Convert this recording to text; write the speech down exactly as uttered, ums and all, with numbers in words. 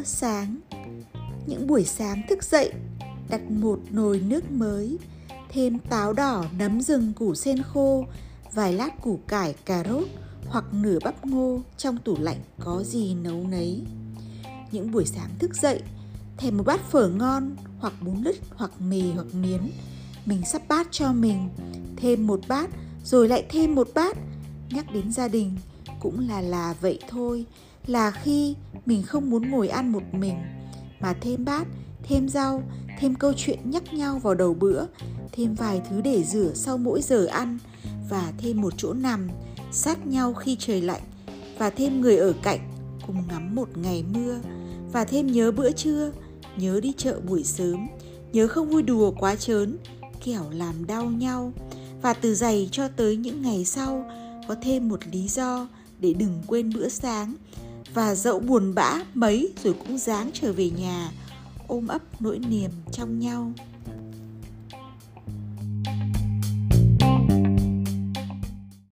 sáng. Những buổi sáng thức dậy, đặt một nồi nước mới, thêm táo đỏ, nấm rừng, củ sen khô, vài lát củ cải, cà rốt hoặc nửa bắp ngô trong tủ lạnh có gì nấu nấy. Những buổi sáng thức dậy, thèm một bát phở ngon hoặc bún lứt hoặc mì hoặc miến, mình sắp bát cho mình, thêm một bát rồi lại thêm một bát. Nhắc đến gia đình cũng là là vậy thôi, là khi mình không muốn ngồi ăn một mình, mà thêm bát, thêm rau, thêm câu chuyện nhắc nhau vào đầu bữa, thêm vài thứ để rửa sau mỗi giờ ăn, và thêm một chỗ nằm sát nhau khi trời lạnh, và thêm người ở cạnh cùng ngắm một ngày mưa, và thêm nhớ bữa trưa, nhớ đi chợ buổi sớm, nhớ không vui đùa quá trớn, kẻo làm đau nhau. Và từ giày cho tới những ngày sau, có thêm một lý do để đừng quên bữa sáng. Và dẫu buồn bã mấy rồi cũng ráng trở về nhà, ôm ấp nỗi niềm trong nhau.